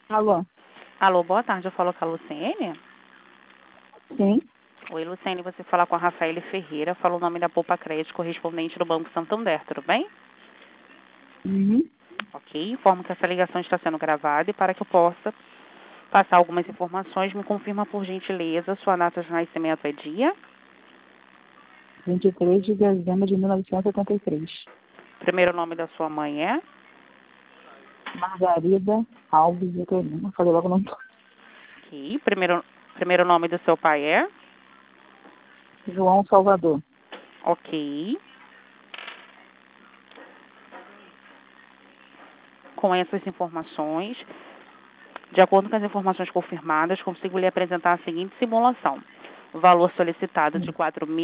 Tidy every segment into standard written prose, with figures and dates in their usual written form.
Alô? Alô, boa tarde, eu falo com a Luciene. Sim? Oi, Luciene, você fala com a Rafaele Ferreira, fala o nome da Poupa Crédito, correspondente do Banco Santander, tudo bem? Uhum. Ok, informo que essa ligação está sendo gravada e para que eu possa passar algumas informações, me confirma por gentileza, sua data de nascimento é dia, 23 de dezembro de 1973. primeiro nome da sua mãe é, Margarida Alves de Colina. Falei logo o nome. ok, primeiro nome do seu pai é, João Salvador. ok. Com essas informações, de acordo com as informações confirmadas, consigo lhe apresentar a seguinte simulação. O valor solicitado de R$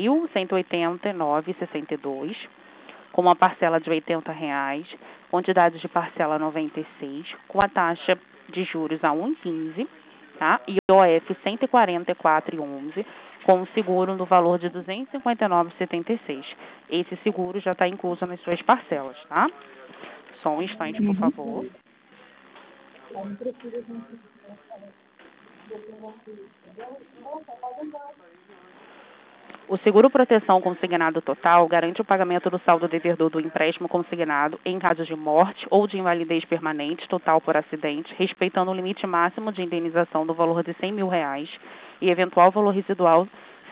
4.189,62, com uma parcela de R$ 80, quantidade de parcela 96, com a taxa de juros a 1,15, tá? E OF 144,11, com o seguro no valor de R$ 259,76. Esse seguro já está incluso nas suas parcelas, tá? Só um instante, por Uhum. favor. O seguro proteção consignado total garante o pagamento do saldo devedor do empréstimo consignado em caso de morte ou de invalidez permanente total por acidente, respeitando o limite máximo de indenização do valor de R$ 100 mil e eventual valor residual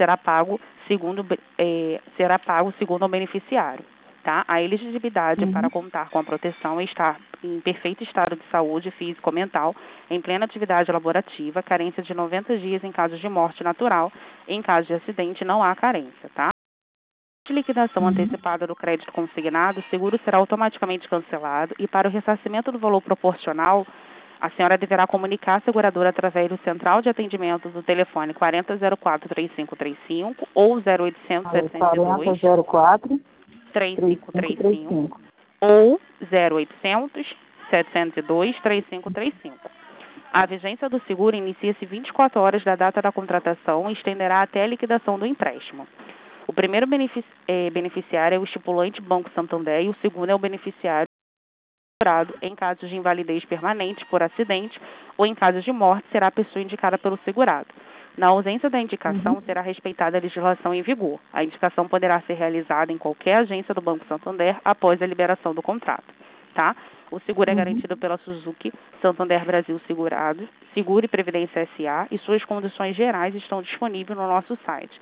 será pago segundo o beneficiário. Tá? A elegibilidade para Uhum. contar com a proteção é estar em perfeito estado de saúde físico ou mental, em plena atividade laborativa, carência de 90 dias em caso de morte natural. Em caso de acidente, não há carência, tá? De liquidação Uhum. antecipada do crédito consignado, o seguro será automaticamente cancelado e para o ressarcimento do valor proporcional, a senhora deverá comunicar a seguradora através do central de atendimento do telefone 4004-3535 ou 0800 Aí, 702 4004 3535 3535. ou 0800 702 3535. A vigência do seguro inicia-se 24 horas da data da contratação e estenderá até a liquidação do empréstimo. O primeiro beneficiário é o estipulante Banco Santander e o segundo é o beneficiário segurado em caso de invalidez permanente por acidente ou em caso de morte será a pessoa indicada pelo segurado. Na ausência da indicação, Uhum. será respeitada a legislação em vigor. A indicação poderá ser realizada em qualquer agência do Banco Santander após a liberação do contrato. Tá? O seguro é Uhum. garantido pela Suzuki Santander Brasil Segurado, Seguro e Previdência S.A. e suas condições gerais estão disponíveis no nosso site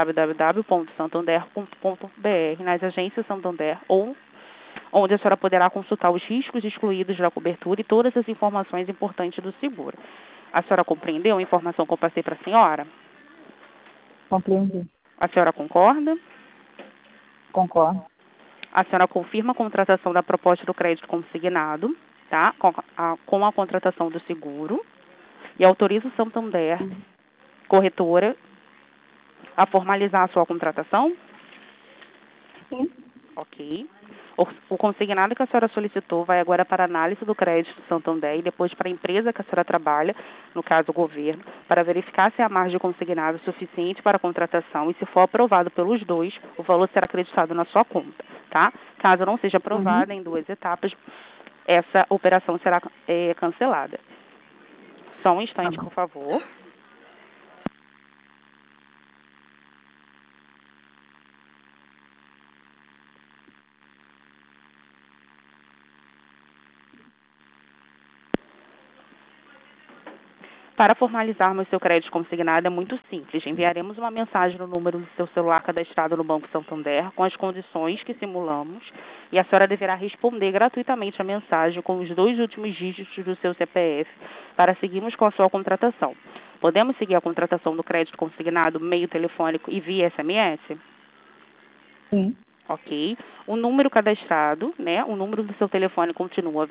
www.santander.com.br, nas agências Santander ou onde a senhora poderá consultar os riscos excluídos da cobertura e todas as informações importantes do seguro. A senhora compreendeu a informação que eu passei para a senhora? Compreendi. A senhora concorda? Concordo. A senhora confirma a contratação da proposta do crédito consignado, tá? Com a contratação do seguro e autoriza o Santander, Uhum. corretora, a formalizar a sua contratação? Sim. Ok. O consignado que a senhora solicitou vai agora para a análise do crédito do Santander e depois para a empresa que a senhora trabalha, no caso o governo, para verificar se a margem consignada é suficiente para a contratação e se for aprovado pelos dois, o valor será acreditado na sua conta, tá? Caso não seja Uhum. aprovada em duas etapas, essa operação será cancelada. Só um Tá instante, bom. por favor. Para formalizarmos seu crédito consignado é muito simples. Enviaremos uma mensagem no número do seu celular cadastrado no Banco Santander com as condições que simulamos e a senhora deverá responder gratuitamente a mensagem com os 2 últimos dígitos do seu CPF para seguirmos com a sua contratação. Podemos seguir a contratação do crédito consignado meio telefônico e via SMS? Sim. Ok. O número cadastrado, né? O número do seu telefone continua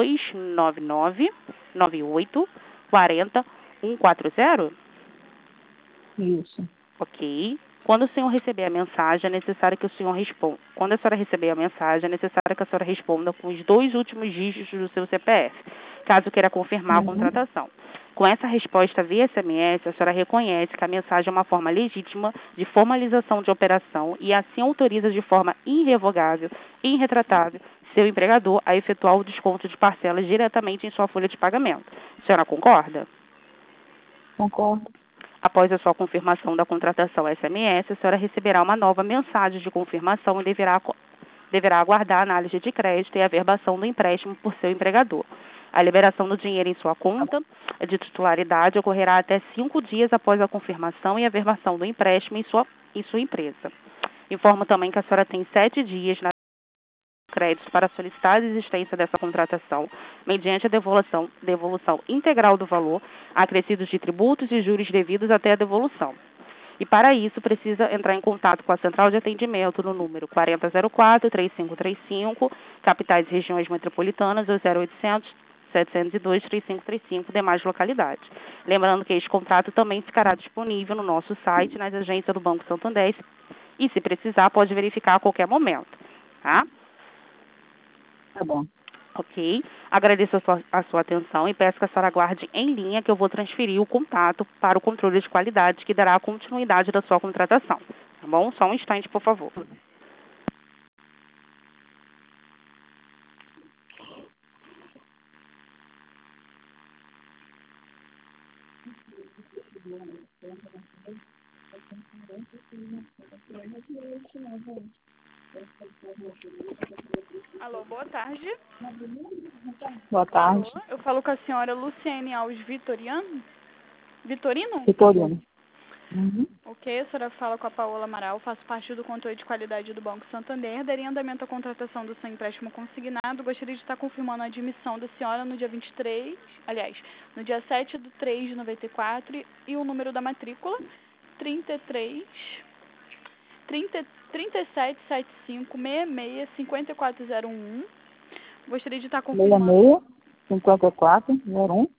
229998 40 140? Isso. Ok. Quando o senhor receber a mensagem, é necessário que o senhor responda. Quando a senhora receber a mensagem, é necessário que a senhora responda com os 2 últimos dígitos do seu CPF, caso queira confirmar a Uhum. contratação. Com essa resposta via SMS, a senhora reconhece que a mensagem é uma forma legítima de formalização de operação e assim autoriza de forma irrevogável e irretratável seu empregador a efetuar o desconto de parcelas diretamente em sua folha de pagamento. A senhora concorda? Concordo. Após a sua confirmação da contratação SMS, a senhora receberá uma nova mensagem de confirmação e deverá aguardar a análise de crédito e a averbação do empréstimo por seu empregador. A liberação do dinheiro em sua conta de titularidade ocorrerá até 5 dias após a confirmação e averbação do empréstimo em sua empresa. Informo também que a senhora tem 7 dias na crédito para solicitar a desistência dessa contratação, mediante a devolução integral do valor, acrescidos de tributos e juros devidos até a devolução. E para isso, precisa entrar em contato com a Central de Atendimento no número 4004-3535, capitais e regiões metropolitanas, ou 0800 702-3535, demais localidades. Lembrando que este contrato também ficará disponível no nosso site, nas agências do Banco Santander, e se precisar, pode verificar a qualquer momento. Tá? Tá bom. Ok? Agradeço a sua atenção e peço que a senhora aguarde em linha que eu vou transferir o contato para o controle de qualidade que dará a continuidade da sua contratação. Tá bom? Só um instante, por favor. Alô, boa tarde. Boa tarde. Alô, eu falo com a senhora Luciene Alves Vitorino? Vitorino. Uhum. Ok, a senhora fala com a Paola Amaral, faço parte do controle de qualidade do Banco Santander, daria andamento à contratação do seu empréstimo consignado. Gostaria de estar confirmando a admissão da senhora no dia 23, aliás, no dia 7/3 de 94 e o número da matrícula 3775665401. Gostaria de estar confirmando 66-54-01.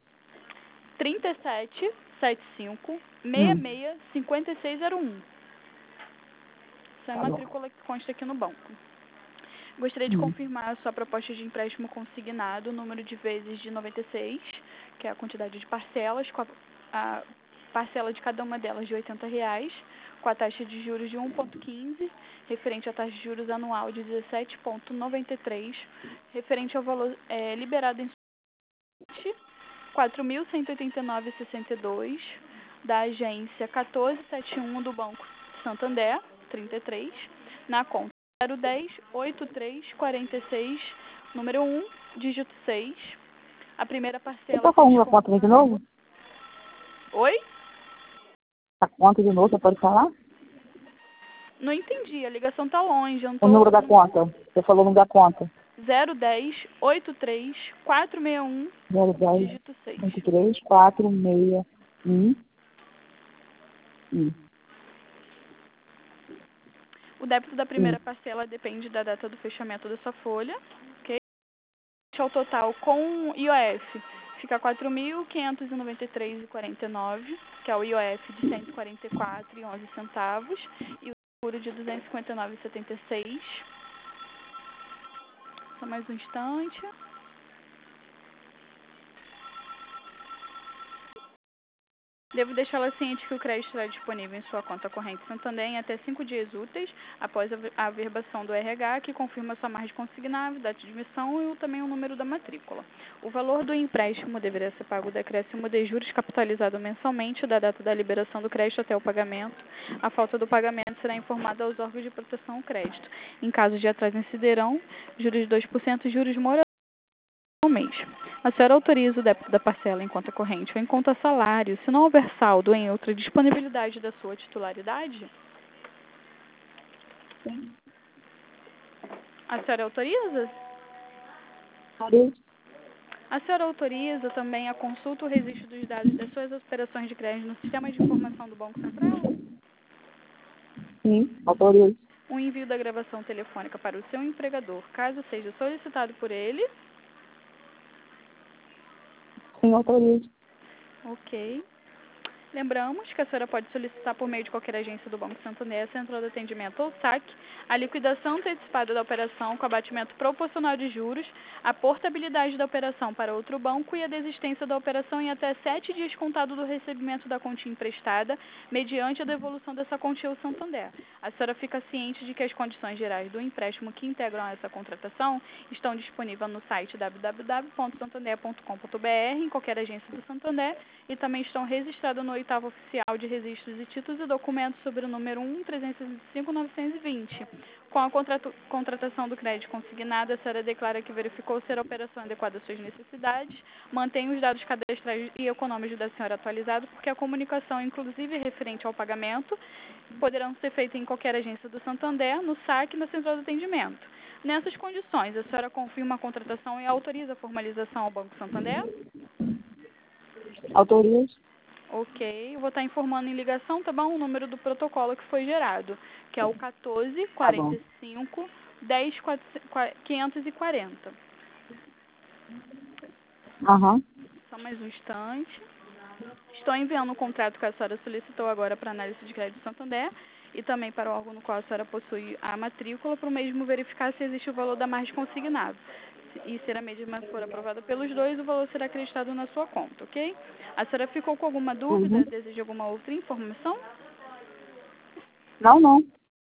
3775665601. Essa é a Tá bom. matrícula que consta aqui no banco. Gostaria de confirmar a sua proposta de empréstimo consignado, número de vezes de 96, que é a quantidade de parcelas, com a parcela de cada uma delas de R$80, com a taxa de juros de 1,15, referente à taxa de juros anual de 17,93, referente ao valor liberado em 4.189,62, da agência 1471 do Banco Santander, 33, na conta 010-8346, número 1, dígito 6. A primeira Você parcela... tá falando da conta de novo? Oi? A conta de novo, você pode falar? Não entendi, a ligação tá longe. Eu não O tô... número da conta. Você falou o número da conta. 010-83-461, 010 dígito 6. 23 461. O débito da primeira parcela depende da data do fechamento da sua folha, ok? O total com IOF fica R$ 4.593,49, que é o IOF de R$ 144,11, e o seguro de R$ 259,76. Só mais um instante. Devo deixá-la ciente que o crédito estará disponível em sua conta corrente Santander em até 5 dias úteis, após a averbação do RH, que confirma sua margem consignável, data de emissão e também o número da matrícula. O valor do empréstimo deverá ser pago o decréscimo de juros capitalizado mensalmente da data da liberação do crédito até o pagamento. A falta do pagamento será informada aos órgãos de proteção ao crédito. Em caso de atraso, incidirão juros de 2% e juros moratórios ao mês. A senhora autoriza o débito da parcela em conta corrente ou em conta salário, se não houver saldo em outra disponibilidade da sua titularidade? Sim. A senhora autoriza? Autorizo. A senhora autoriza também a consulta ou registro dos dados das suas operações de crédito no sistema de informação do Banco Central? Sim, autorizo. O envio da gravação telefônica para o seu empregador, caso seja solicitado por ele? Sim, autorizo. Ok. Lembramos que a senhora pode solicitar por meio de qualquer agência do Banco Santander, central de atendimento ou saque, a liquidação antecipada da operação com abatimento proporcional de juros, a portabilidade da operação para outro banco e a desistência da operação em até 7 dias contado do recebimento da quantia emprestada, mediante a devolução dessa quantia ao Santander. A senhora fica ciente de que as condições gerais do empréstimo que integram essa contratação estão disponíveis no site www.santander.com.br, em qualquer agência do Santander, e também estão registradas no oitavo oficial de registros e títulos e documentos sobre o número 1.365.920. Com a contratação do crédito consignado, a senhora declara que verificou ser a operação adequada às suas necessidades, mantém os dados cadastrais e econômicos da senhora atualizados, porque a comunicação, inclusive referente ao pagamento, poderão ser feitas em qualquer agência do Santander, no saque e na central de atendimento. Nessas condições, a senhora confirma a contratação e autoriza a formalização ao Banco Santander? Autorizo. Ok, eu vou estar informando em ligação, tá bom? O número do protocolo que foi gerado, que é o 14 45 10 540. Aham. Só mais um instante. Estou enviando o contrato que a senhora solicitou agora para análise de crédito Santander e também para o órgão no qual a senhora possui a matrícula, para o mesmo verificar se existe o valor da margem consignada. E se a mesma for aprovada pelos dois, o valor será acreditado na sua conta, ok? A senhora ficou com alguma dúvida? Uhum. Deseja alguma outra informação? Não.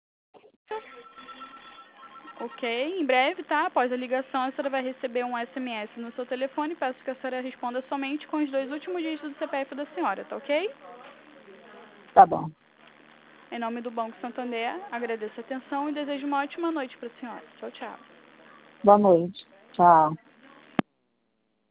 Ok, em breve, tá? Após a ligação, a senhora vai receber um SMS no seu telefone. Peço que a senhora responda somente com os 2 últimos dígitos do CPF da senhora, tá ok? Tá bom. Em nome do Banco Santander, agradeço a atenção e desejo uma ótima noite para a senhora. Tchau, tchau. Boa noite. Tchau.